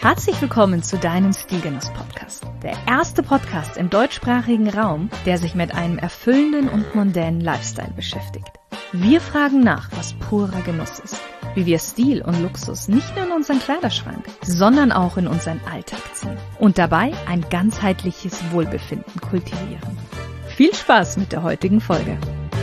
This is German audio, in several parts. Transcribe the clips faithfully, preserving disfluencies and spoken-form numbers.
Herzlich willkommen zu deinem Stilgenuss-Podcast. Der erste Podcast im deutschsprachigen Raum, der sich mit einem erfüllenden und mondänen Lifestyle beschäftigt. Wir fragen nach, was purer Genuss ist, wie wir Stil und Luxus nicht nur in unseren Kleiderschrank, sondern auch in unseren Alltag ziehen und dabei ein ganzheitliches Wohlbefinden kultivieren. Viel Spaß mit der heutigen Folge.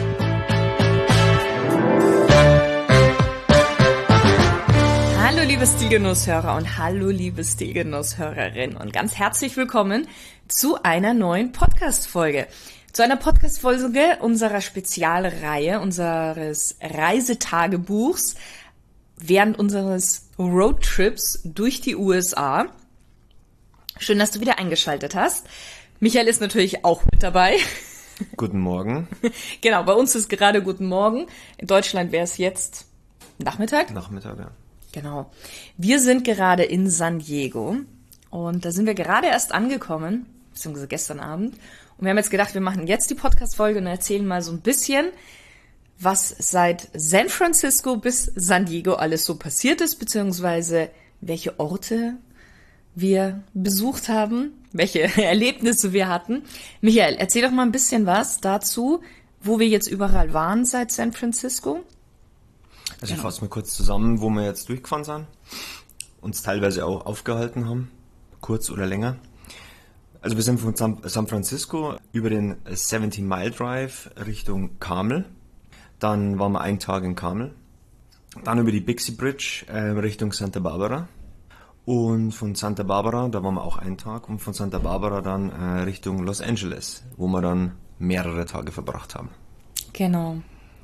Hallo liebe Stilgenusshörer und hallo liebe Stilgenusshörerin und ganz herzlich willkommen zu einer neuen Podcast-Folge. Zu einer Podcast-Folge unserer Spezialreihe, unseres Reisetagebuchs während unseres Roadtrips durch die U S A. Schön, dass du wieder eingeschaltet hast. Michael ist natürlich auch mit dabei. Guten Morgen. Genau, bei uns ist gerade Guten Morgen. In Deutschland wäre es jetzt Nachmittag. Nachmittag, ja. Genau. Wir sind gerade in San Diego und da sind wir gerade erst angekommen, beziehungsweise gestern Abend. Und wir haben jetzt gedacht, wir machen jetzt die Podcast-Folge und erzählen mal so ein bisschen, was seit San Francisco bis San Diego alles so passiert ist, beziehungsweise welche Orte wir besucht haben, welche Erlebnisse wir hatten. Michael, erzähl doch mal ein bisschen was dazu, wo wir jetzt überall waren seit San Francisco. Also ich fasse mal kurz zusammen, wo wir jetzt durchgefahren sind, uns teilweise auch aufgehalten haben, kurz oder länger. Also wir sind von San Francisco über den seventeen Mile Drive Richtung Carmel. Dann waren wir einen Tag in Carmel. Dann über die Bixby Bridge äh, Richtung Santa Barbara. Und von Santa Barbara, da waren wir auch einen Tag. Und von Santa Barbara dann äh, Richtung Los Angeles, wo wir dann mehrere Tage verbracht haben. Genau.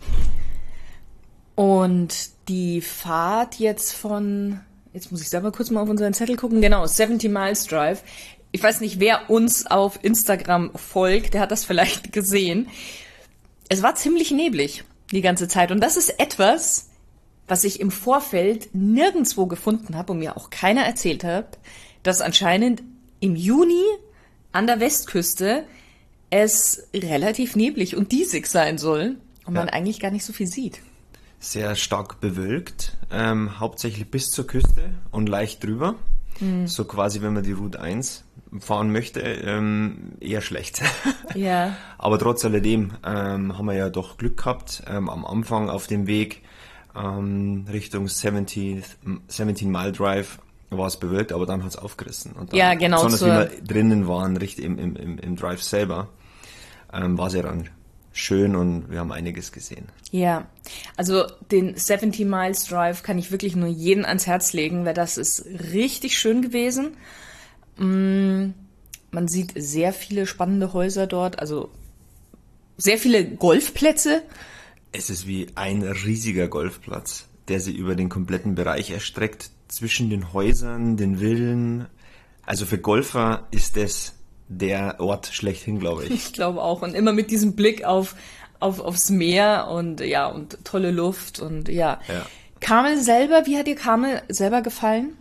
Und die Fahrt jetzt von, jetzt muss ich selber kurz mal auf unseren Zettel gucken, genau, seventeen Miles Drive. Ich weiß nicht, wer uns auf Instagram folgt, der hat das vielleicht gesehen. Es war ziemlich neblig die ganze Zeit und das ist etwas, was ich im Vorfeld nirgendwo gefunden habe und mir auch keiner erzählt hat, dass anscheinend im Juni an der Westküste es relativ neblig und diesig sein soll und man ja. eigentlich gar nicht so viel sieht. Sehr stark bewölkt, ähm, hauptsächlich bis zur Küste und leicht drüber. Mhm. So quasi, wenn man die Route eins fahren möchte, ähm, eher schlecht. Ja. Aber trotz alledem ähm, haben wir ja doch Glück gehabt. Ähm, am Anfang auf dem Weg ähm, Richtung seventeen Mile Drive war es bewölkt, aber dann hat es aufgerissen. Und dann, ja, genau. Besonders wie wir drinnen waren, richtig im, im, im, im Drive selber, ähm, war es ja dann schön und wir haben einiges gesehen. Ja, also den seventeen Miles Drive kann ich wirklich nur jedem ans Herz legen, weil das ist richtig schön gewesen. Man sieht sehr viele spannende Häuser dort, also sehr viele Golfplätze. Es ist wie ein riesiger Golfplatz, der sich über den kompletten Bereich erstreckt, zwischen den Häusern, den Villen. Also für Golfer ist das der Ort schlechthin, glaube ich. Ich glaube auch. Und immer mit diesem Blick auf, auf aufs Meer und ja, und tolle Luft und ja. ja. Carmel selber, wie hat dir Carmel selber gefallen?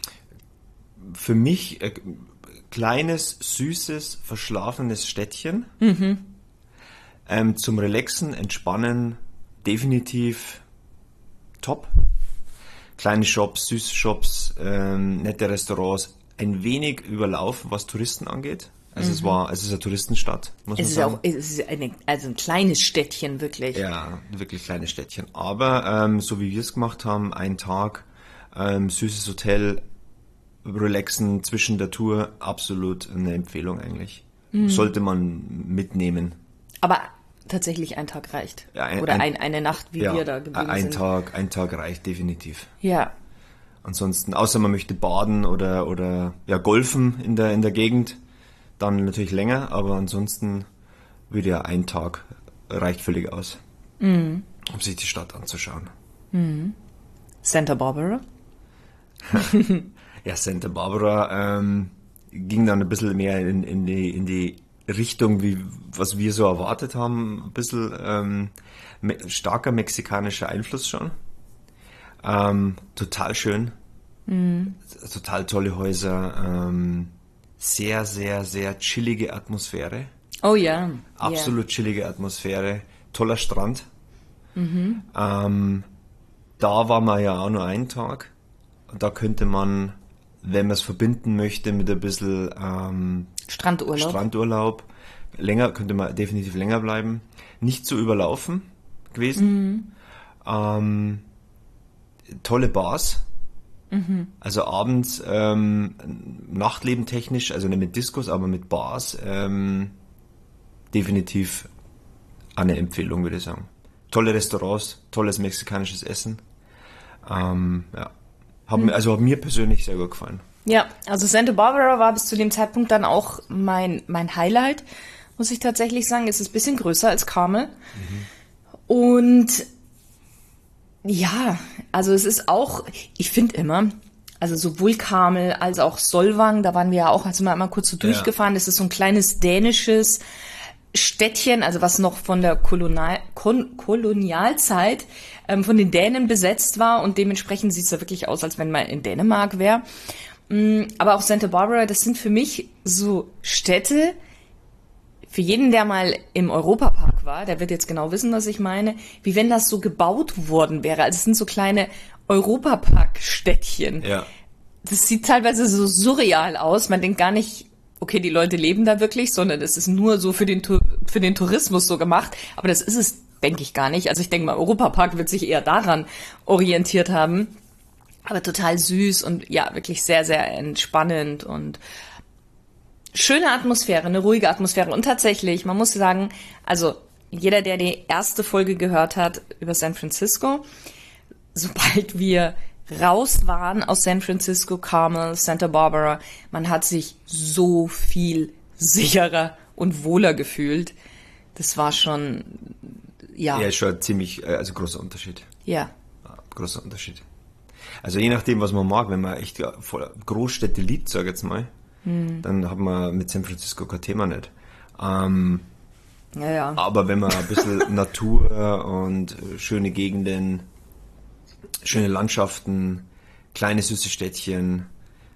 Für mich äh, kleines, süßes, verschlafenes Städtchen. Mhm. Ähm, zum Relaxen, Entspannen definitiv top. Kleine Shops, süße Shops, ähm, nette Restaurants, ein wenig überlaufen, was Touristen angeht. Also mhm. es war, es ist eine Touristenstadt, muss es man ist sagen. Auch, es ist eine, also ein kleines Städtchen, wirklich. Ja, wirklich kleines Städtchen. Aber ähm, so wie wir es gemacht haben, ein Tag, ähm, süßes Hotel, relaxen zwischen der Tour, absolut eine Empfehlung eigentlich. Mhm. Sollte man mitnehmen. Aber tatsächlich ein Tag reicht. Ja, ein, Oder ein, ein, eine Nacht, wie ja, wir da geblieben ein sind. Tag, ein Tag reicht definitiv. Ja. Ansonsten, außer man möchte baden oder, oder ja, golfen in der, in der Gegend, dann natürlich länger, aber ansonsten würde ja ein Tag reicht völlig aus, mhm. um sich die Stadt anzuschauen. Mhm. Santa Barbara? Ja, Santa Barbara ähm, ging dann ein bisschen mehr in, in, die, in die Richtung, wie was wir so erwartet haben, ein bisschen ähm, me- starker mexikanischer Einfluss schon. Ähm, total schön, mhm. total tolle Häuser, ähm, sehr, sehr, sehr chillige Atmosphäre. Oh ja. Absolut yeah. chillige Atmosphäre, toller Strand. Mhm. Ähm, da war man ja auch nur einen Tag. Da könnte man wenn man es verbinden möchte mit ein bisschen ähm, Strandurlaub. Strandurlaub, länger, könnte man definitiv länger bleiben. Nicht so überlaufen gewesen. Mhm. Ähm, tolle Bars. Mhm. Also abends ähm, Nachtleben technisch, also nicht mit Diskos, aber mit Bars. Ähm, definitiv eine Empfehlung, würde ich sagen. Tolle Restaurants, tolles mexikanisches Essen. Ähm, ja. Hat mir, also hat mir persönlich sehr gut gefallen. Ja, also Santa Barbara war bis zu dem Zeitpunkt dann auch mein, mein Highlight, muss ich tatsächlich sagen. Es ist ein bisschen größer als Carmel. Mhm. Und ja, also es ist auch, ich finde immer, also sowohl Carmel als auch Solvang, da waren wir ja auch, also mal einmal kurz so durchgefahren, ja. Das ist so ein kleines dänisches Städtchen, also was noch von der Kolonial, Kon, Kolonialzeit ähm, von den Dänen besetzt war und dementsprechend sieht es da wirklich aus, als wenn man in Dänemark wäre. Aber auch Santa Barbara, das sind für mich so Städte, für jeden, der mal im Europapark war, der wird jetzt genau wissen, was ich meine, wie wenn das so gebaut worden wäre. Also es sind so kleine Europapark-Städtchen. Ja. Das sieht teilweise so surreal aus. Man denkt gar nicht, okay, die Leute leben da wirklich, sondern es ist nur so für den, für den Tourismus so gemacht. Aber das ist es, denke ich, gar nicht. Also ich denke mal, Europapark wird sich eher daran orientiert haben. Aber total süß und ja, wirklich sehr, sehr entspannend und schöne Atmosphäre, eine ruhige Atmosphäre. Und tatsächlich, man muss sagen, also jeder, der die erste Folge gehört hat über San Francisco, sobald wir raus waren aus San Francisco, Carmel, Santa Barbara, man hat sich so viel sicherer und wohler gefühlt. Das war schon, ja. Ja, schon ziemlich, also großer Unterschied. Ja. ja großer Unterschied. Also je nachdem, was man mag, wenn man echt voll Großstädte liebt, sag ich jetzt mal, hm. dann hat man mit San Francisco kein Thema nicht. Ähm, ja, ja. Aber wenn man ein bisschen Natur und schöne Gegenden, schöne Landschaften, kleine süße Städtchen,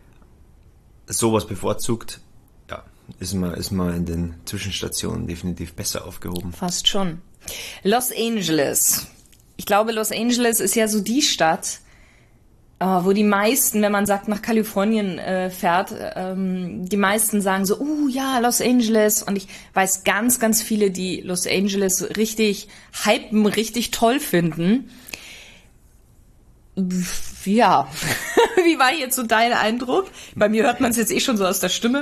sowas bevorzugt, ja, ist man, ist man in den Zwischenstationen definitiv besser aufgehoben. Fast schon. Los Angeles. Ich glaube, Los Angeles ist ja so die Stadt, Uh, wo die meisten, wenn man sagt, nach Kalifornien äh, fährt, ähm, die meisten sagen so, oh uh, ja, Los Angeles. Und ich weiß ganz, ganz viele, die Los Angeles richtig hypen, richtig toll finden. Ja, wie war jetzt so dein Eindruck? Bei mir hört man es jetzt eh schon so aus der Stimme.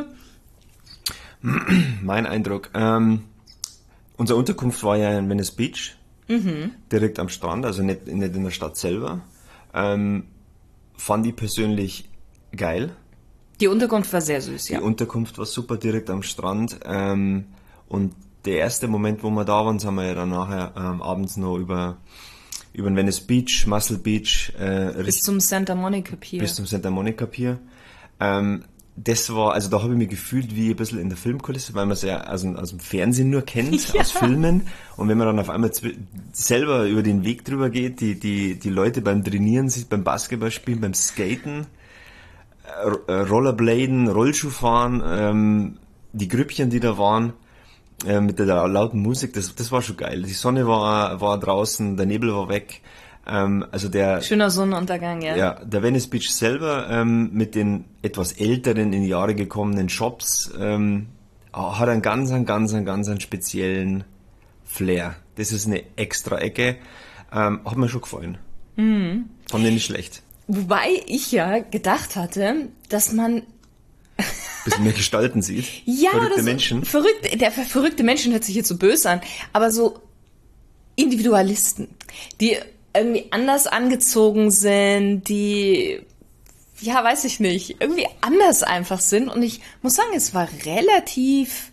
Mein Eindruck, ähm, unsere Unterkunft war ja in Venice Beach, mhm. direkt am Strand, also nicht, nicht in der Stadt selber. Ähm, Fand ich persönlich geil. Die Unterkunft war sehr süß, ja. Die Unterkunft war super, direkt am Strand. Ähm, und der erste Moment, wo wir da waren, sind wir ja dann nachher ähm, abends noch über, über den Venice Beach, Muscle Beach. Äh, bis zum Santa Monica Pier. Bis zum Santa Monica Pier. Ähm, das war, also da habe ich mich gefühlt wie ein bisschen in der Filmkulisse, weil man es ja aus dem, aus dem Fernsehen nur kennt, ja. aus Filmen. Und wenn man dann auf einmal selber über den Weg drüber geht, die, die, die Leute beim Trainieren sieht, beim Basketballspielen, beim Skaten, äh, Rollerbladen, Rollschuhfahren, ähm, die Grüppchen, die da waren, äh, mit der lauten Musik, das, das war schon geil. Die Sonne war, war draußen, der Nebel war weg. Ähm, also der schöner Sonnenuntergang, ja. Ja, der Venice Beach selber ähm, mit den etwas älteren, in die Jahre gekommenen Shops ähm, hat einen ganz, einen ganz, einen ganz einen speziellen Flair. Das ist eine extra Ecke. Ähm, hat mir schon gefallen. Mhm. Fand ich nicht schlecht. Wobei ich ja gedacht hatte, dass man bisschen mehr Gestalten sieht. Ja, verrückte das Menschen. Verrückte, der verrückte Menschen hört sich jetzt so böse an, aber so Individualisten, die irgendwie anders angezogen sind, die, ja, weiß ich nicht, irgendwie anders einfach sind. Und ich muss sagen, es war relativ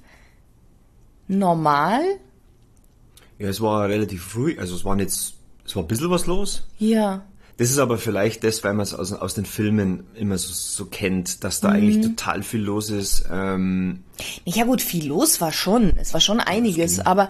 normal. Ja, es war relativ ruhig, also es war jetzt, es war ein bisschen was los. Ja. Das ist aber vielleicht das, weil man es aus, aus den Filmen immer so, so kennt, dass da mhm. eigentlich total viel los ist. Ähm, ja gut, viel los war schon, es war schon einiges, aber,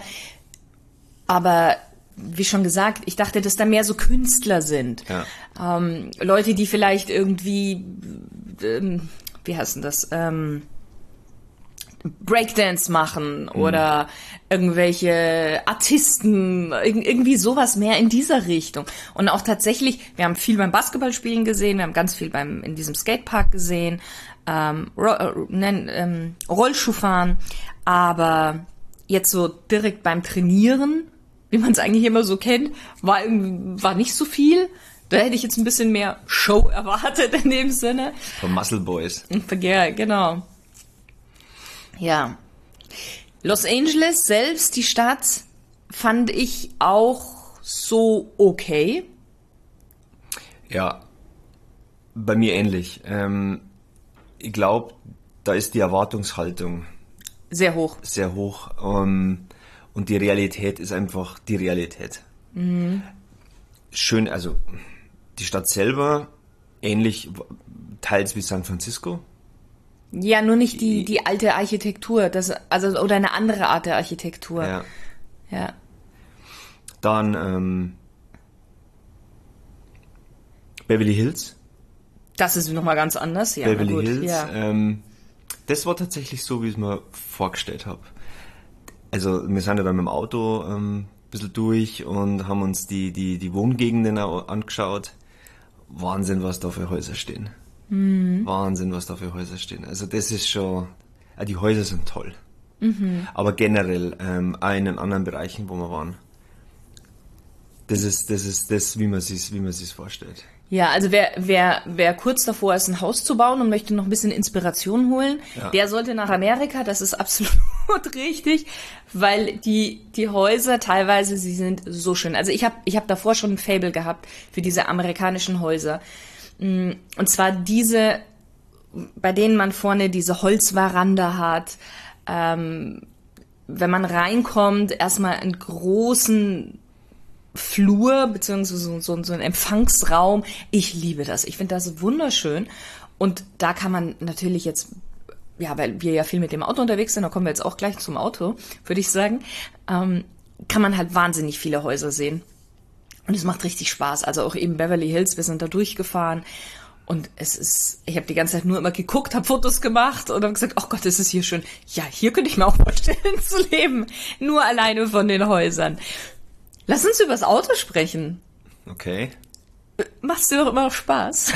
aber wie schon gesagt, ich dachte, dass da mehr so Künstler sind. Ja. Ähm, Leute, die vielleicht irgendwie, ähm, wie heißt denn das, ähm, Breakdance machen oder irgendwelche Artisten, irgendwie sowas mehr in dieser Richtung. Und auch tatsächlich, wir haben viel beim Basketballspielen gesehen, wir haben ganz viel beim in diesem Skatepark gesehen, ähm, Ro- äh, nein, ähm, Rollschuhfahren, aber jetzt so direkt beim Trainieren, wie man es eigentlich immer so kennt, war irgendwie, war nicht so viel. Da hätte ich jetzt ein bisschen mehr Show erwartet in dem Sinne. Von Muscle Boys. Ja, genau. Ja. Los Angeles selbst, die Stadt, fand ich auch so okay. Ja, bei mir ähnlich. Ähm, ich glaube, da ist die Erwartungshaltung sehr hoch. Sehr hoch. Um, und die Realität ist einfach die Realität. Mhm. Schön, also die Stadt selber, ähnlich teils wie San Francisco. Ja, nur nicht die, die alte Architektur, das, also, oder eine andere Art der Architektur. Ja. Ja. Dann ähm, Beverly Hills. Das ist nochmal ganz anders, ja. Beverly gut, Hills. Ja. Ähm, das war tatsächlich so, wie ich es mir vorgestellt habe. Also wir sind ja dann mit dem Auto ähm, ein bisschen durch und haben uns die, die, die Wohngegenden auch angeschaut. Wahnsinn, was da für Häuser stehen. Mhm. Wahnsinn, was da für Häuser stehen. Also das ist schon, ja, die Häuser sind toll. Mhm. Aber generell ähm, auch in den anderen Bereichen, wo wir waren. Das ist das, ist das wie man es wie man sich's vorstellt. Ja, also wer, wer, wer kurz davor ist, ein Haus zu bauen und möchte noch ein bisschen Inspiration holen, ja. der sollte nach Amerika, das ist absolut richtig, weil die, die Häuser teilweise, sie sind so schön. Also ich habe ich hab davor schon ein Faible gehabt für diese amerikanischen Häuser. Und zwar diese, bei denen man vorne diese Holzveranda hat, ähm, wenn man reinkommt, erstmal einen großen Flur, beziehungsweise so, so, so ein Empfangsraum. Ich liebe das. Ich finde das wunderschön. Und da kann man natürlich jetzt, ja, weil wir ja viel mit dem Auto unterwegs sind, da kommen wir jetzt auch gleich zum Auto, würde ich sagen, ähm, kann man halt wahnsinnig viele Häuser sehen. Und es macht richtig Spaß. Also auch eben Beverly Hills, wir sind da durchgefahren. Und es ist, ich habe die ganze Zeit nur immer geguckt, habe Fotos gemacht und habe gesagt, oh Gott, ist es hier schön. Ja, hier könnte ich mir auch vorstellen zu leben. Nur alleine von den Häusern. Lass uns über das Auto sprechen. Okay. Machst du doch immer noch Spaß?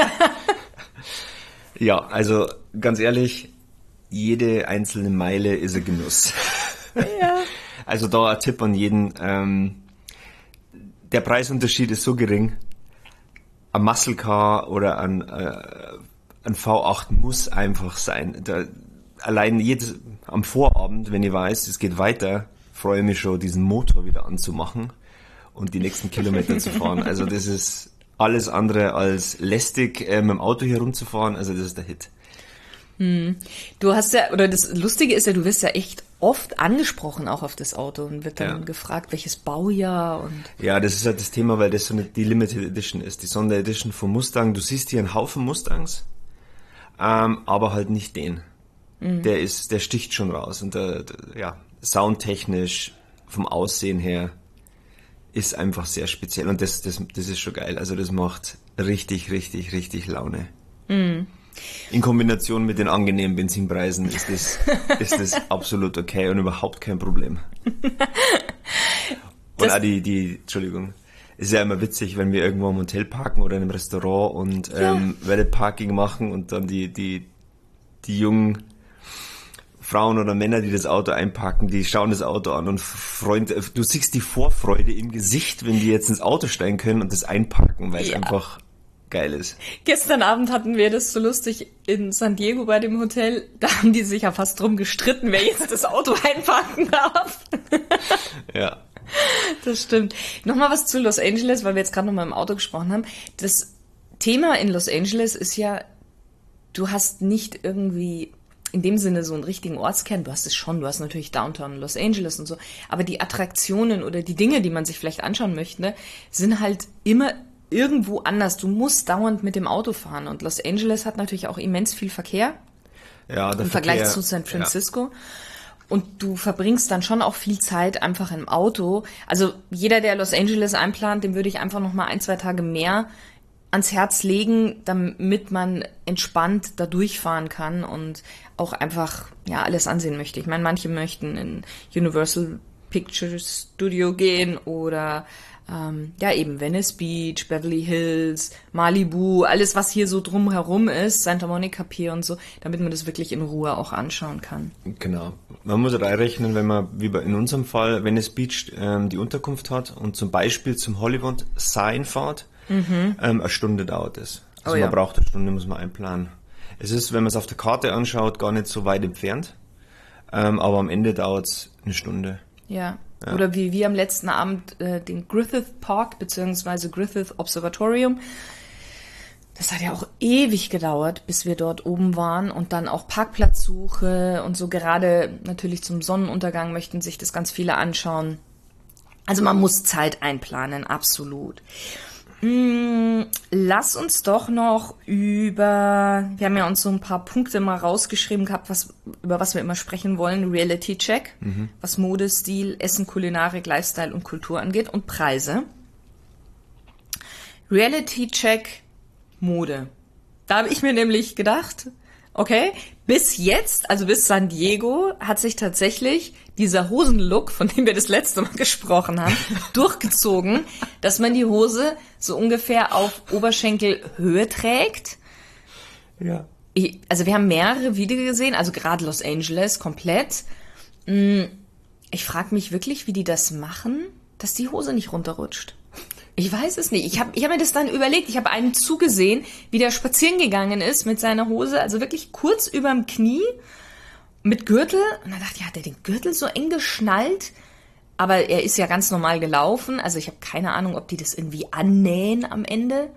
Ja, also ganz ehrlich, jede einzelne Meile ist ein Genuss. Ja. Also da ein Tipp an jeden. Ähm, der Preisunterschied ist so gering. Ein Muscle Car oder ein, äh, ein V acht muss einfach sein. Da, allein jedes, am Vorabend, wenn ich weiß, es geht weiter, freue mich schon, diesen Motor wieder anzumachen und die nächsten Kilometer zu fahren. Also das ist alles andere als lästig, äh, mit dem Auto hier rumzufahren. Also das ist der Hit. Hm. Du hast ja, oder das Lustige ist ja, du wirst ja echt oft angesprochen auch auf das Auto und wird dann ja. gefragt, welches Baujahr und... Ja, das ist halt das Thema, weil das so eine, die Limited Edition ist, die Sonderedition von Mustang. Du siehst hier einen Haufen Mustangs, ähm, aber halt nicht den. Mhm. Der ist, der sticht schon raus und der, der ja, soundtechnisch, vom Aussehen her, ist einfach sehr speziell und das, das, das ist schon geil. Also das macht richtig, richtig, richtig Laune. Mhm. In Kombination mit den angenehmen Benzinpreisen ist das, ist das absolut okay und überhaupt kein Problem. Und auch die, die, Entschuldigung, ist ja immer witzig, wenn wir irgendwo im Hotel parken oder in einem Restaurant und ja. ähm, Valet Parking machen und dann die, die, die jungen Frauen oder Männer, die das Auto einparken, die schauen das Auto an und freuen, du siehst die Vorfreude im Gesicht, wenn die jetzt ins Auto steigen können und das einparken, weil es ja. einfach geil ist. Gestern Abend hatten wir das so lustig in San Diego bei dem Hotel, da haben die sich ja fast drum gestritten, wer jetzt das Auto einparken darf. Ja. Das stimmt. Nochmal was zu Los Angeles, weil wir jetzt gerade nochmal im Auto gesprochen haben. Das Thema in Los Angeles ist ja, du hast nicht irgendwie in dem Sinne so einen richtigen Ortskern, du hast es schon, du hast natürlich Downtown Los Angeles und so, aber die Attraktionen oder die Dinge, die man sich vielleicht anschauen möchte, sind halt immer irgendwo anders. Du musst dauernd mit dem Auto fahren und Los Angeles hat natürlich auch immens viel Verkehr ja, der im Verkehr, Vergleich zu San Francisco. Ja. Und du verbringst dann schon auch viel Zeit einfach im Auto. Also jeder, der Los Angeles einplant, dem würde ich einfach noch mal ein, zwei Tage mehr ans Herz legen, damit man entspannt da durchfahren kann und auch einfach ja alles ansehen möchte. Ich meine, manche möchten in Universal Pictures Studio gehen oder ähm, ja eben Venice Beach, Beverly Hills, Malibu, alles was hier so drumherum ist, Santa Monica Pier und so, damit man das wirklich in Ruhe auch anschauen kann. Genau. Man muss reinrechnen, wenn man, wie in unserem Fall, Venice Beach ähm, die Unterkunft hat und zum Beispiel zum Hollywood Sign fährt, mhm. ähm, eine Stunde dauert es. Also oh, man ja. braucht eine Stunde, muss man einplanen. Es ist, wenn man es auf der Karte anschaut, gar nicht so weit entfernt, ähm, aber am Ende dauert es eine Stunde. Ja. ja. Oder wie wir am letzten Abend äh, den Griffith Park beziehungsweise Griffith Observatorium. Das hat ja auch ewig gedauert, bis wir dort oben waren und dann auch Parkplatzsuche und so. Gerade natürlich zum Sonnenuntergang möchten sich das ganz viele anschauen. Also man muss Zeit einplanen, absolut. Hm, lass uns doch noch über, wir haben ja uns so ein paar Punkte mal rausgeschrieben gehabt, was, über was wir immer sprechen wollen. Reality Check, mhm. was Mode, Stil, Essen, Kulinarik, Lifestyle und Kultur angeht und Preise. Reality Check, Mode. Da habe ich mir nämlich gedacht, okay, bis jetzt, also bis San Diego, hat sich tatsächlich dieser Hosenlook, von dem wir das letzte Mal gesprochen haben, durchgezogen, dass man die Hose so ungefähr auf Oberschenkelhöhe trägt. Ja. Ich, also wir haben mehrere Videos gesehen, also gerade Los Angeles komplett. Ich frage mich wirklich, wie die das machen, dass die Hose nicht runterrutscht. Ich weiß es nicht. Ich habe ich hab mir das dann überlegt. Ich habe einen zugesehen, wie der spazieren gegangen ist mit seiner Hose, also wirklich kurz überm Knie, mit Gürtel. Und dann dachte ich, hat er den Gürtel so eng geschnallt? Aber er ist ja ganz normal gelaufen. Also ich habe keine Ahnung, ob die das irgendwie annähen am Ende.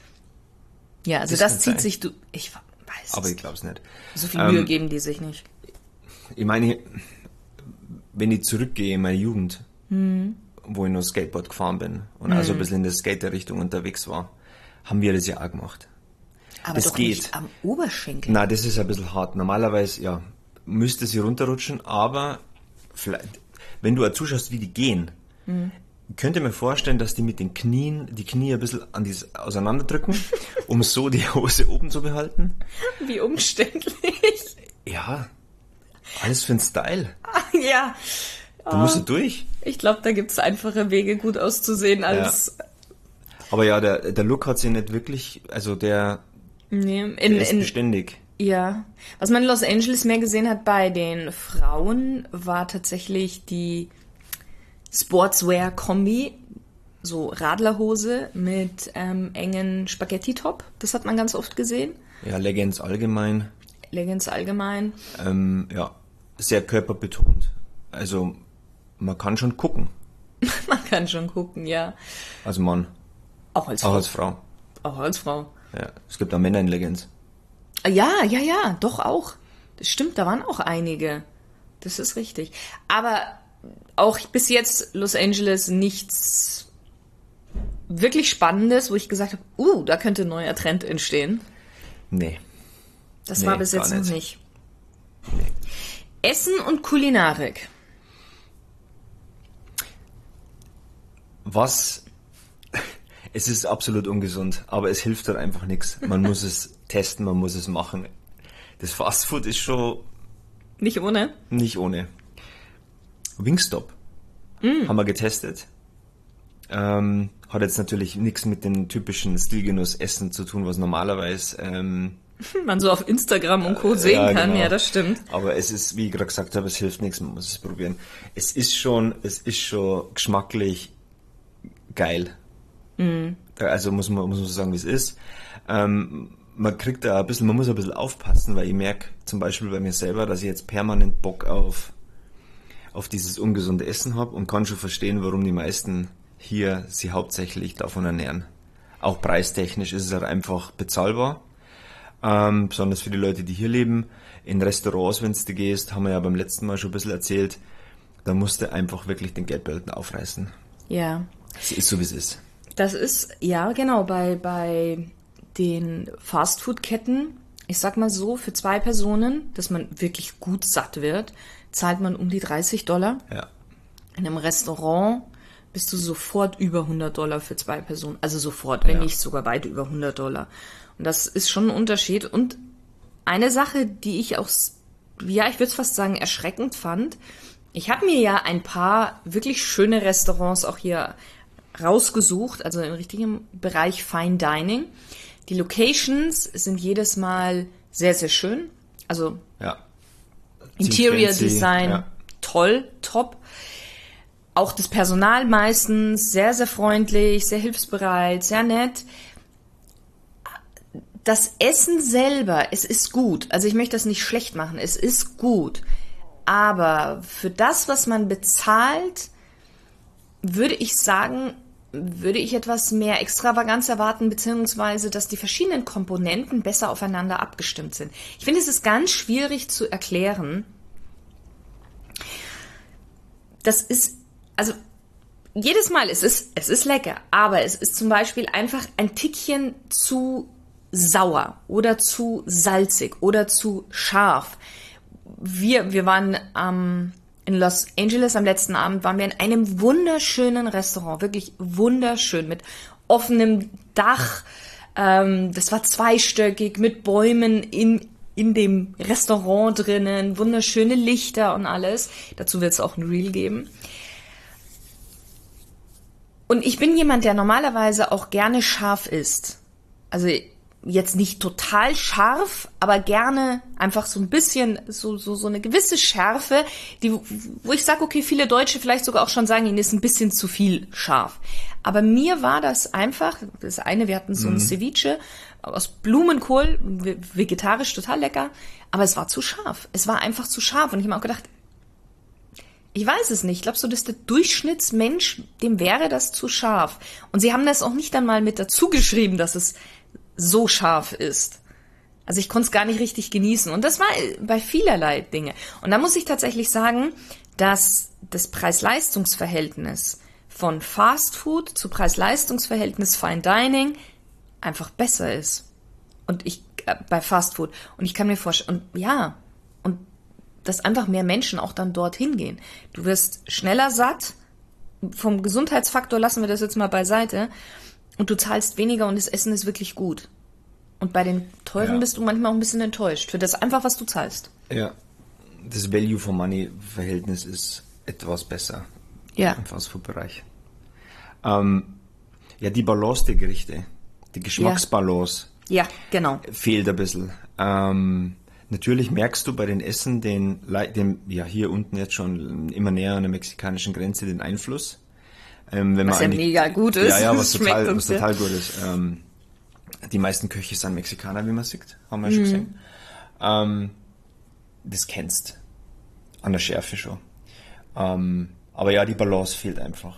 Ja, also das, das zieht sein. sich... Du, ich weiß Aber ich glaube es nicht. So viel Mühe ähm, geben die sich nicht. Ich meine, wenn ich zurückgehe in meine Jugend... Hm. wo ich noch Skateboard gefahren bin und mhm. also ein bisschen in der Skater-Richtung unterwegs war, haben wir das ja auch gemacht. Aber das doch geht. Nicht am Oberschenkel. Nein, das ist ein bisschen hart. Normalerweise, ja, müsste sie runterrutschen, aber vielleicht, wenn du auch zuschaust, wie die gehen, mhm. könnte mir vorstellen, dass die mit den Knien, die Knie ein bisschen an dieses auseinanderdrücken, um so die Hose oben zu behalten. Wie umständlich. Ja, alles für den Style. Ja. Du musst du durch. Ich glaube, da gibt es einfache Wege, gut auszusehen als... Ja. Aber ja, der, der Look hat sich nicht wirklich, also der, nee, in, der ist in, beständig. Ja. Was man in Los Angeles mehr gesehen hat bei den Frauen, war tatsächlich die Sportswear-Kombi. So Radlerhose mit ähm, engen Spaghetti-Top. Das hat man ganz oft gesehen. Ja, Leggings allgemein. Leggings allgemein. Ähm, ja, sehr körperbetont. Also... Man kann schon gucken. Man kann schon gucken, ja. Als Mann. Auch als Frau. Auch als Frau. Auch als Frau. Ja, es gibt auch Männer in Leggings. Ja, ja, ja, doch auch. Das stimmt, da waren auch einige. Das ist richtig. Aber auch bis jetzt Los Angeles nichts wirklich Spannendes, wo ich gesagt habe, uh, da könnte ein neuer Trend entstehen. Nee. Das nee, war bis jetzt nicht. noch nicht. Nee. Essen und Kulinarik. Was, es ist absolut ungesund, aber es hilft halt einfach nichts. Man muss es testen, man muss es machen. Das Fastfood ist schon... Nicht ohne? Nicht ohne. Wingstop mm. haben wir getestet. Ähm, hat jetzt natürlich nichts mit dem typischen Stilgenuss-Essen zu tun, was normalerweise... Ähm, man so auf Instagram und Co. sehen ja, kann, genau. ja, das stimmt. Aber es ist, wie ich gerade gesagt habe, es hilft nichts, man muss es probieren. Es ist schon, es ist schon geschmacklich geil. Mm. Also muss man, muss man so sagen, wie es ist. Ähm, man kriegt da ein bisschen, man muss ein bisschen aufpassen, weil ich merke zum Beispiel bei mir selber, dass ich jetzt permanent Bock auf, auf dieses ungesunde Essen habe und kann schon verstehen, warum die meisten hier sich hauptsächlich davon ernähren. Auch preistechnisch ist es halt einfach bezahlbar. Ähm, besonders für die Leute, die hier leben. In Restaurants, wenn du gehst, haben wir ja beim letzten Mal schon ein bisschen erzählt, da musst du einfach wirklich den Geldbeutel aufreißen. Ja. Es ist so, wie es ist. Das ist, ja genau, bei, bei den Fastfood-Ketten, ich sag mal so, für zwei Personen, dass man wirklich gut satt wird, zahlt man um die dreißig Dollar. Ja. In einem Restaurant bist du sofort über hundert Dollar für zwei Personen. Also sofort, wenn Ja. nicht sogar weit über hundert Dollar. Und das ist schon ein Unterschied. Und eine Sache, die ich auch, ja, ich würde es fast sagen, erschreckend fand, ich habe mir ja ein paar wirklich schöne Restaurants auch hier rausgesucht, also im richtigen Bereich Fine Dining. Die Locations sind jedes Mal sehr, sehr schön. Also Ja. Interior fancy, Design, ja. toll, top. Auch das Personal meistens sehr, sehr freundlich, sehr hilfsbereit, sehr nett. Das Essen selber, es ist gut. Also ich möchte das nicht schlecht machen, es ist gut. Aber für das, was man bezahlt, würde ich sagen, würde ich etwas mehr Extravaganz erwarten, beziehungsweise, dass die verschiedenen Komponenten besser aufeinander abgestimmt sind. Ich finde, es ist ganz schwierig zu erklären. Das ist, also, jedes Mal, es ist, es ist lecker, aber es ist zum Beispiel einfach ein Tickchen zu sauer oder zu salzig oder zu scharf. Wir, wir waren am, in Los Angeles am letzten Abend, waren wir in einem wunderschönen Restaurant, wirklich wunderschön, mit offenem Dach. Ähm, das war zweistöckig, mit Bäumen in, in dem Restaurant drinnen, wunderschöne Lichter und alles. Dazu wird es auch ein Reel geben. Und ich bin jemand, der normalerweise auch gerne scharf isst. Also jetzt nicht total scharf, aber gerne einfach so ein bisschen, so so so eine gewisse Schärfe, die, wo ich sage, okay, viele Deutsche vielleicht sogar auch schon sagen, ihnen ist ein bisschen zu viel scharf. Aber mir war das einfach, das eine, wir hatten so ein Ceviche aus Blumenkohl, vegetarisch total lecker, aber es war zu scharf. Es war einfach zu scharf und ich habe mir auch gedacht, ich weiß es nicht. Glaubst du, dass der Durchschnittsmensch, dem wäre das zu scharf? Und sie haben das auch nicht einmal mit dazu geschrieben, dass es so scharf ist. Also ich konnte es gar nicht richtig genießen. Und das war bei vielerlei Dinge. Und da muss ich tatsächlich sagen, dass das Preis-Leistungs-Verhältnis von Fast Food zu Preis-Leistungs-Verhältnis Fine Dining einfach besser ist. Und ich, äh, bei Fast Food. Und ich kann mir vorstellen, und ja, und dass einfach mehr Menschen auch dann dorthin gehen. Du wirst schneller satt. Vom Gesundheitsfaktor lassen wir das jetzt mal beiseite. Und du zahlst weniger und das Essen ist wirklich gut. Und bei den teuren Ja. bist du manchmal auch ein bisschen enttäuscht. Für das einfach, was du zahlst. Ja. Das Value for Money Verhältnis ist etwas besser. Ja. Im Fastfood-Bereich. Ähm, ja, die Balance der Gerichte, die Geschmacksbalance Ja, genau. fehlt ein bisschen. Ähm, natürlich merkst du bei den Essen den, Le- dem, ja hier unten jetzt schon immer näher an der mexikanischen Grenze den Einfluss. Ähm, wenn Was man ja eine- mega gut ist. Ja, ja, was Schmeckt total, uns was total ja. gut ist. Ähm, die meisten Köche sind Mexikaner, wie man sieht, haben wir Mhm. schon gesehen. Ähm, das kennst an der Schärfe schon. Ähm, aber ja, die Balance fehlt einfach.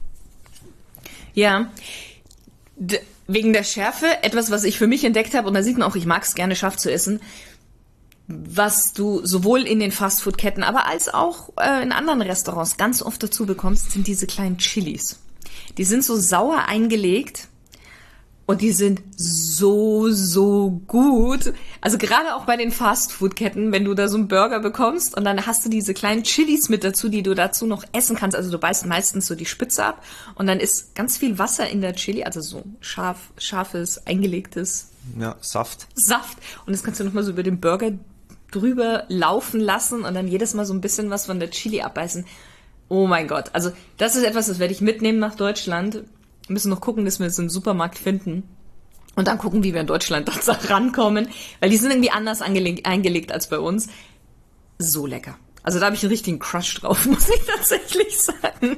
Ja. D- wegen der Schärfe, etwas, was ich für mich entdeckt habe, und da sieht man auch, ich mag es gerne scharf zu essen, was du sowohl in den Fastfood-Ketten, aber als auch äh, in anderen Restaurants ganz oft dazu bekommst, sind diese kleinen Chilis. Die sind so sauer eingelegt und die sind so, so gut. Also gerade auch bei den Fastfood-Ketten, wenn du da so einen Burger bekommst und dann hast du diese kleinen Chilis mit dazu, die du dazu noch essen kannst. Also du beißt meistens so die Spitze ab und dann ist ganz viel Wasser in der Chili, also so scharf, scharfes, eingelegtes Ja, Saft. Saft. Und das kannst du nochmal so über den Burger drüber laufen lassen und dann jedes Mal so ein bisschen was von der Chili abbeißen. Oh mein Gott. Also das ist etwas, das werde ich mitnehmen nach Deutschland. Wir müssen noch gucken, dass wir es im Supermarkt finden. Und dann gucken, wie wir in Deutschland da rankommen. Weil die sind irgendwie anders angelegt, eingelegt als bei uns. So lecker. Also da habe ich einen richtigen Crush drauf, muss ich tatsächlich sagen.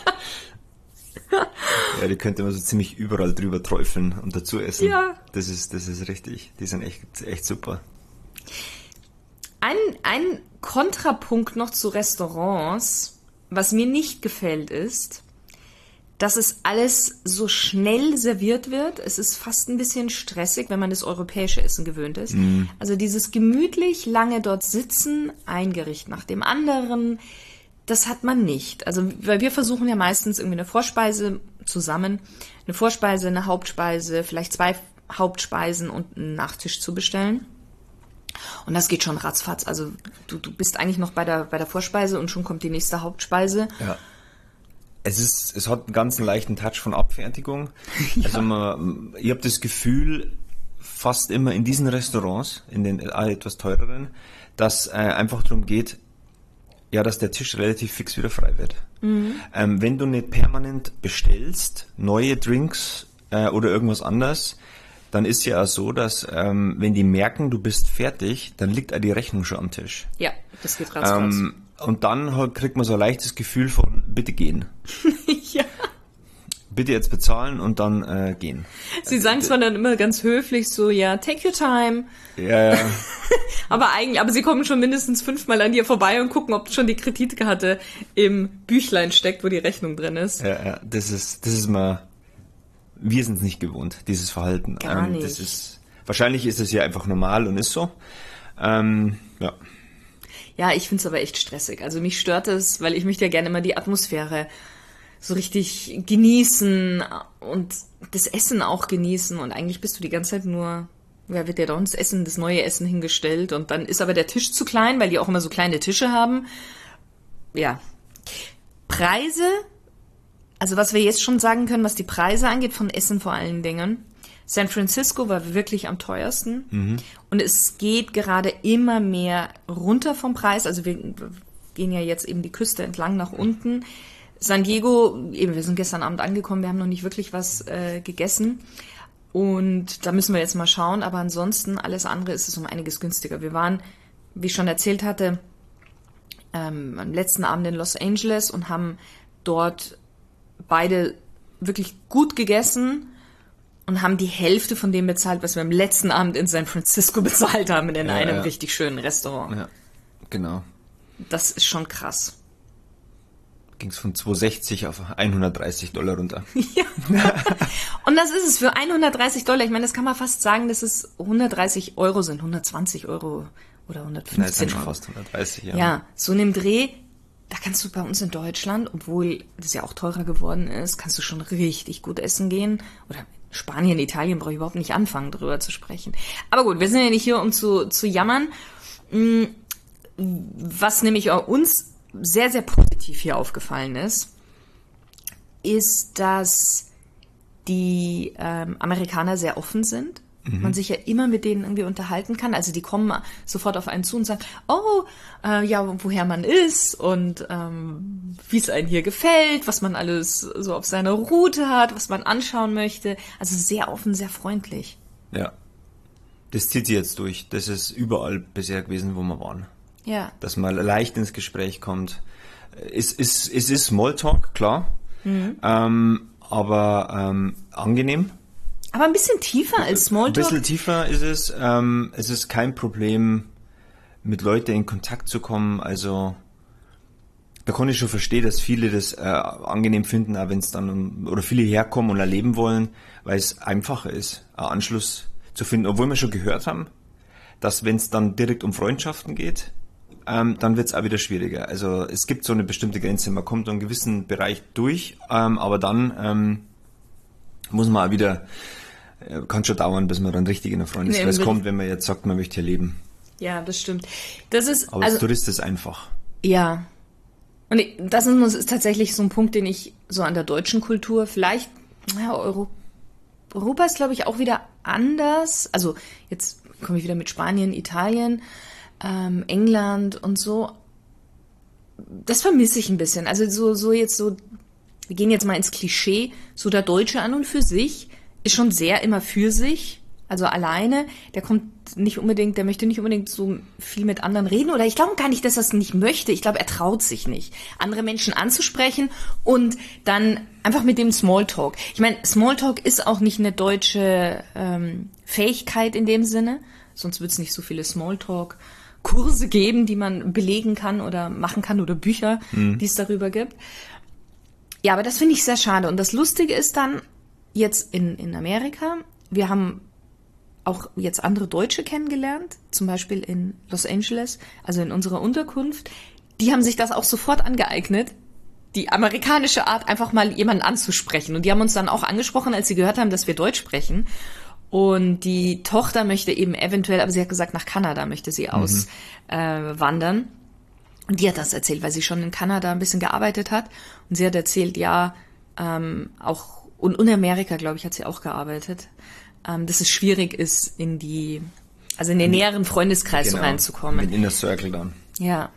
Ja, die könnte man so ziemlich überall drüber träufeln und dazu essen. Ja. Das ist, das ist richtig. Die sind echt, echt super. Ein, ein Kontrapunkt noch zu Restaurants, was mir nicht gefällt, ist, dass es alles so schnell serviert wird. Es ist fast ein bisschen stressig, wenn man das europäische Essen gewöhnt ist. Mm. Also dieses gemütlich lange dort sitzen, ein Gericht nach dem anderen, das hat man nicht. Also weil wir versuchen ja meistens irgendwie eine Vorspeise zusammen, eine Vorspeise, eine Hauptspeise, vielleicht zwei Hauptspeisen und einen Nachtisch zu bestellen. Und das geht schon ratzfatz. Also du, du bist eigentlich noch bei der, bei der Vorspeise und schon kommt die nächste Hauptspeise. Ja. Es ist, es hat einen ganz leichten Touch von Abfertigung. Ja. Also man, ich habe das Gefühl, fast immer in diesen Restaurants, in den äh, etwas teureren, dass äh, einfach darum geht, ja, dass der Tisch relativ fix wieder frei wird. Mhm. Ähm, wenn du nicht permanent bestellst, neue Drinks äh, oder irgendwas anderes, dann ist ja auch so, dass ähm, wenn die merken, du bist fertig, dann liegt auch die Rechnung schon am Tisch. Ja, das geht ratzfatz. Ähm, und dann kriegt man so ein leichtes Gefühl von, bitte gehen. Ja. Bitte jetzt bezahlen und dann äh, gehen. Sie sagen zwar dann immer ganz höflich so, ja, take your time. Ja, ja. aber eigentlich, aber sie kommen schon mindestens fünfmal an dir vorbei und gucken, ob schon die Kreditkarte im Büchlein steckt, wo die Rechnung drin ist. Ja, ja, das ist, das ist mal, wir sind es nicht gewohnt, dieses Verhalten. Gar nicht. Ähm, das ist, wahrscheinlich ist es ja einfach normal und ist so. Ähm, ja. Ja, ich find's aber echt stressig. Also mich stört es, weil ich möchte ja gerne immer die Atmosphäre so richtig genießen und das Essen auch genießen. Und eigentlich bist du die ganze Zeit nur, ja, wird dir da das Essen, das neue Essen hingestellt. Und dann ist aber der Tisch zu klein, weil die auch immer so kleine Tische haben. Ja. Preise, also was wir jetzt schon sagen können, was die Preise angeht, von Essen vor allen Dingen. San Francisco war wirklich am teuersten. Mhm. Und es geht gerade immer mehr runter vom Preis. Also wir gehen ja jetzt eben die Küste entlang nach unten. San Diego, eben, wir sind gestern Abend angekommen, wir haben noch nicht wirklich was äh, gegessen. Und da müssen wir jetzt mal schauen. Aber ansonsten, alles andere ist es um einiges günstiger. Wir waren, wie ich schon erzählt hatte, ähm, am letzten Abend in Los Angeles und haben dort beide wirklich gut gegessen und haben die Hälfte von dem bezahlt, was wir am letzten Abend in San Francisco bezahlt haben, in ja, einem ja. richtig schönen Restaurant. Ja, genau. Das ist schon krass. Ging es von zweihundertsechzig auf hundertdreißig Dollar runter. Ja. Und das ist es für hundertdreißig Dollar. Ich meine, das kann man fast sagen, dass es hundertdreißig Euro sind, hundertzwanzig Euro oder hundertfünfzehn Nein, Euro. Fast hundertdreißig, ja. Ja, so in dem Dreh, da kannst du bei uns in Deutschland, obwohl das ja auch teurer geworden ist, kannst du schon richtig gut essen gehen. Oder Spanien, Italien brauche ich überhaupt nicht anfangen, drüber zu sprechen. Aber gut, wir sind ja nicht hier, um zu, zu jammern. Was nämlich auch uns sehr, sehr positiv hier aufgefallen ist, ist, dass die ähm, Amerikaner sehr offen sind. Mhm. Man sich ja immer mit denen irgendwie unterhalten kann. Also die kommen sofort auf einen zu und sagen, oh, äh, ja, woher man ist und ähm, wie es einem hier gefällt, was man alles so auf seiner Route hat, was man anschauen möchte. Also sehr offen, sehr freundlich. Ja, das zieht sich jetzt durch. Das ist überall bisher gewesen, wo wir waren. Ja. Dass man leicht ins Gespräch kommt. Es ist, es ist Smalltalk, klar, mhm. ähm, aber ähm, angenehm. Aber ein bisschen tiefer als Smalltalk? Ein bisschen tiefer ist es. Ähm, es ist kein Problem, mit Leuten in Kontakt zu kommen. Also da kann ich schon verstehen, dass viele das äh, angenehm finden, auch wenn es dann, oder viele herkommen und erleben wollen, weil es einfacher ist, einen Anschluss zu finden. Obwohl wir schon gehört haben, dass wenn es dann direkt um Freundschaften geht, Ähm, dann wird es auch wieder schwieriger. Also es gibt so eine bestimmte Grenze. Man kommt in einen gewissen Bereich durch, ähm, aber dann ähm, muss man auch wieder, äh, kann schon dauern, bis man dann richtig in einen Freundeskreis nee, kommt, wenn man jetzt sagt, man möchte hier leben. Ja, das stimmt. Das ist, aber also, als Tourist ist einfach. Ja. Und ich, das ist, ist tatsächlich so ein Punkt, den ich so an der deutschen Kultur vielleicht, ja, Euro, Europa ist, glaube ich, auch wieder anders. Also jetzt komme ich wieder mit Spanien, Italien, Ähm, England und so, das vermisse ich ein bisschen. Also so, so jetzt so, wir gehen jetzt mal ins Klischee, so der Deutsche an und für sich ist schon sehr immer für sich, also alleine, der kommt nicht unbedingt, der möchte nicht unbedingt so viel mit anderen reden oder ich glaube gar nicht, dass er es nicht möchte, ich glaube, er traut sich nicht, andere Menschen anzusprechen und dann einfach mit dem Smalltalk. Ich meine, Smalltalk ist auch nicht eine deutsche ähm, Fähigkeit in dem Sinne, sonst wird es nicht so viele Smalltalk Kurse geben, die man belegen kann oder machen kann oder Bücher, mhm. die es darüber gibt. Ja, aber das finde ich sehr schade. Und das Lustige ist dann jetzt in, in Amerika, wir haben auch jetzt andere Deutsche kennengelernt, zum Beispiel in Los Angeles, also in unserer Unterkunft. Die haben sich das auch sofort angeeignet, die amerikanische Art, einfach mal jemanden anzusprechen. Und die haben uns dann auch angesprochen, als sie gehört haben, dass wir Deutsch sprechen. Und die Tochter möchte eben eventuell, aber sie hat gesagt, nach Kanada möchte sie auswandern. Mhm. Äh, Und die hat das erzählt, weil sie schon in Kanada ein bisschen gearbeitet hat. Und sie hat erzählt, ja, ähm, auch, und in Amerika, glaube ich, hat sie auch gearbeitet, ähm, dass es schwierig ist, in die, also in den näheren Freundeskreis genau, so reinzukommen. Mit Inner Circle dann. Ja.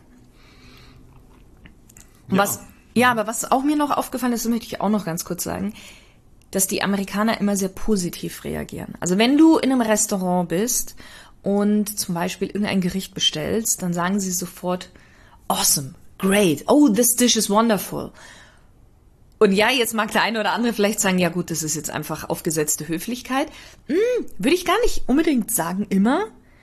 Und Ja. was, ja, aber was auch mir noch aufgefallen ist, das möchte ich auch noch ganz kurz sagen, dass die Amerikaner immer sehr positiv reagieren. Also wenn du in einem Restaurant bist und zum Beispiel irgendein Gericht bestellst, dann sagen sie sofort, awesome, great, oh, this dish is wonderful. Und ja, jetzt mag der eine oder andere vielleicht sagen, ja gut, das ist jetzt einfach aufgesetzte Höflichkeit. Hm, würde ich gar nicht unbedingt sagen, immer.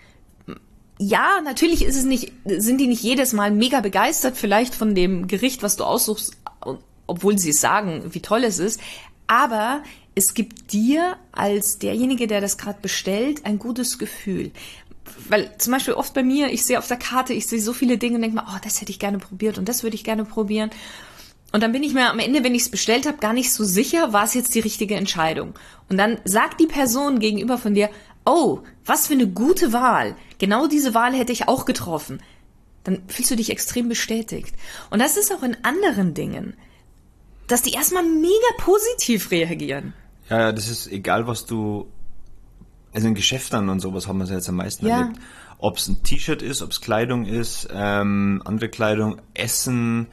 Ja, natürlich ist es nicht, sind die nicht jedes Mal mega begeistert vielleicht von dem Gericht, was du aussuchst, obwohl sie es sagen, wie toll es ist. Aber es gibt dir als derjenige, der das gerade bestellt, ein gutes Gefühl. Weil zum Beispiel oft bei mir, ich sehe auf der Karte, ich sehe so viele Dinge und denke mir, oh, das hätte ich gerne probiert und das würde ich gerne probieren. Und dann bin ich mir am Ende, wenn ich es bestellt habe, gar nicht so sicher, war es jetzt die richtige Entscheidung. Und dann sagt die Person gegenüber von dir, oh, was für eine gute Wahl. Genau diese Wahl hätte ich auch getroffen. Dann fühlst du dich extrem bestätigt. Und das ist auch in anderen Dingen, dass die erstmal mega positiv reagieren. Ja, das ist egal, was du, also in Geschäften und sowas haben wir es jetzt am meisten Ja. erlebt. Ob es ein T-Shirt ist, ob es Kleidung ist, ähm, andere Kleidung, Essen.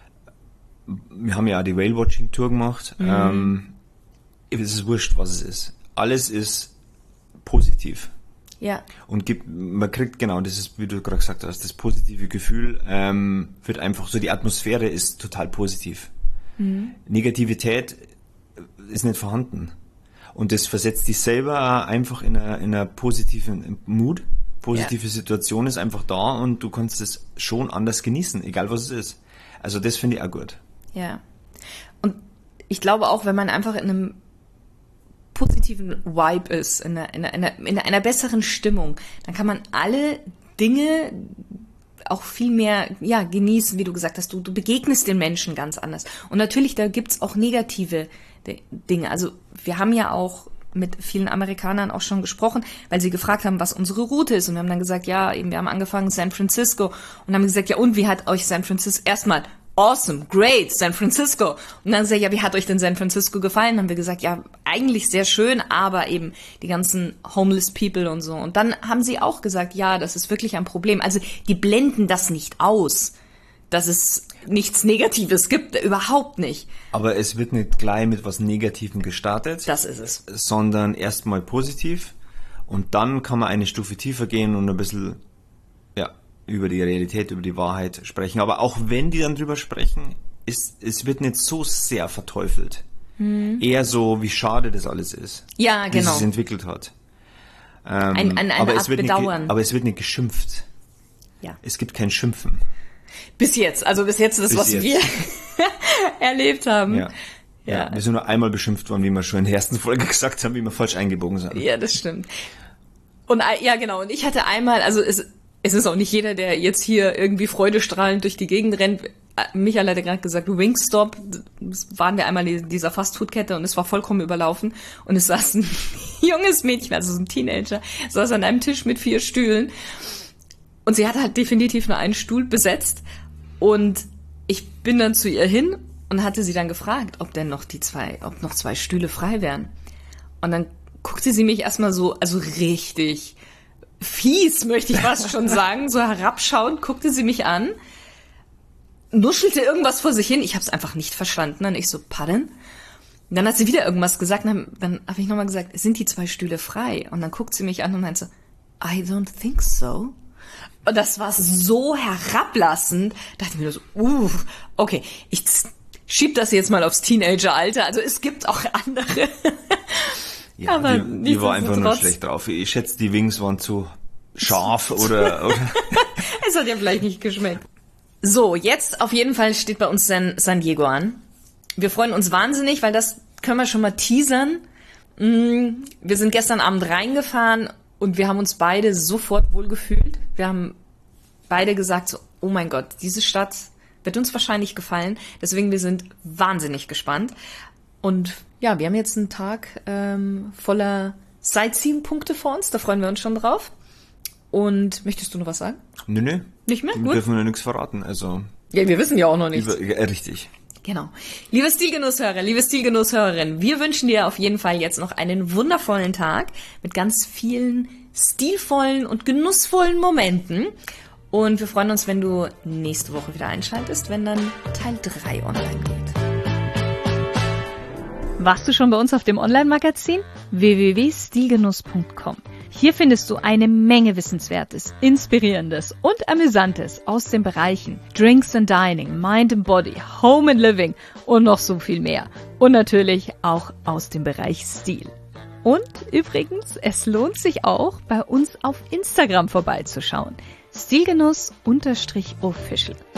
Wir haben ja auch die Whale-Watching-Tour gemacht. Mhm. Ähm, es ist wurscht, was es ist. Alles ist positiv. Ja. Und gibt, man kriegt genau, das ist, wie du gerade gesagt hast, das positive Gefühl, ähm, wird einfach so, die Atmosphäre ist total positiv. Mhm. Negativität ist nicht vorhanden. Und das versetzt dich selber einfach in einer, in einer positiven Mood. Positive ja. Situation ist einfach da und du kannst es schon anders genießen, egal was es ist. Also das finde ich auch gut. Ja. Und ich glaube auch, wenn man einfach in einem positiven Vibe ist, in einer, in einer, in einer besseren Stimmung, dann kann man alle Dinge auch viel mehr ja genießen, wie du gesagt hast. Du, du begegnest den Menschen ganz anders. Und natürlich, da gibt's auch negative Dinge. Also wir haben ja auch mit vielen Amerikanern auch schon gesprochen, weil sie gefragt haben, was unsere Route ist. Und wir haben dann gesagt, ja, eben wir haben angefangen San Francisco und haben gesagt, ja und, wie hat euch San Francisco erstmal awesome, great, San Francisco. Und dann gesagt, ja, wie hat euch denn San Francisco gefallen? Dann haben wir gesagt, ja, eigentlich sehr schön, aber eben die ganzen homeless people und so. Und dann haben sie auch gesagt, ja, das ist wirklich ein Problem. Also die blenden das nicht aus, dass es nichts Negatives gibt, überhaupt nicht. Aber es wird nicht gleich mit was Negativem gestartet. Das ist es. Sondern erstmal positiv und dann kann man eine Stufe tiefer gehen und ein bisschen, ja, über die Realität, über die Wahrheit sprechen. Aber auch wenn die dann drüber sprechen, ist, es wird nicht so sehr verteufelt. Hm. Eher so, wie schade das alles ist. Ja, genau. Wie es sich entwickelt hat. Ähm, ein, ein, eine aber Art es wird Bedauern. Nicht, aber es wird nicht geschimpft. Ja. Es gibt kein Schimpfen. Bis jetzt, also bis jetzt das, bis was jetzt. wir erlebt haben. Ja. Ja. ja. Wir sind nur einmal beschimpft worden, wie wir schon in der ersten Folge gesagt haben, wie wir falsch eingebogen sind. Ja, das stimmt. Und ja, genau. Und ich hatte einmal, also es, es ist auch nicht jeder, der jetzt hier irgendwie freudestrahlend durch die Gegend rennt. Michael hatte gerade gesagt, Wingstop, das waren wir einmal in dieser Fastfood-Kette und es war vollkommen überlaufen. Und es saß ein junges Mädchen, also so ein Teenager, saß an einem Tisch mit vier Stühlen. Und sie hatte halt definitiv nur einen Stuhl besetzt. Und ich bin dann zu ihr hin und hatte sie dann gefragt, ob denn noch die zwei, ob noch zwei Stühle frei wären. Und dann guckte sie mich erstmal so, also richtig fies, möchte ich fast schon sagen, so herabschauend, guckte sie mich an, nuschelte irgendwas vor sich hin. Ich habe es einfach nicht verstanden. Und ich so, pardon? Und dann hat sie wieder irgendwas gesagt. Dann, dann habe ich nochmal gesagt, sind die zwei Stühle frei? Und dann guckt sie mich an und meint so, I don't think so. Und das war so herablassend. Da dachte ich mir so, uh, okay, ich schieb das jetzt mal aufs Teenageralter. Also es gibt auch andere. Ja, aber die, die war einfach nur schlecht drauf. Ich schätze, die Wings waren zu scharf oder... oder es hat ja vielleicht nicht geschmeckt. So, jetzt auf jeden Fall steht bei uns San, San Diego an. Wir freuen uns wahnsinnig, weil das können wir schon mal teasern. Wir sind gestern Abend reingefahren und wir haben uns beide sofort wohlgefühlt. Wir haben beide gesagt, so, oh mein Gott, diese Stadt wird uns wahrscheinlich gefallen. Deswegen, wir sind wahnsinnig gespannt. Und ja, wir haben jetzt einen Tag ähm, voller Sightseeing-Punkte vor uns. Da freuen wir uns schon drauf. Und möchtest du noch was sagen? Nö, nö. Nicht mehr? Wir Gut. dürfen ja nichts verraten, also. Ja, wir wissen ja auch noch nichts. Über, ja, richtig. Genau. Liebe Stilgenusshörer, liebe Stilgenusshörerin, wir wünschen dir auf jeden Fall jetzt noch einen wundervollen Tag mit ganz vielen stilvollen und genussvollen Momenten. Und wir freuen uns, wenn du nächste Woche wieder einschaltest, wenn dann Teil drei online geht. Warst du schon bei uns auf dem Online-Magazin? w w w punkt stilgenuss punkt com. Hier findest du eine Menge Wissenswertes, Inspirierendes und Amüsantes aus den Bereichen Drinks and Dining, Mind and Body, Home and Living und noch so viel mehr. Und natürlich auch aus dem Bereich Stil. Und übrigens, es lohnt sich auch, bei uns auf Instagram vorbeizuschauen. Stilgenuss-official.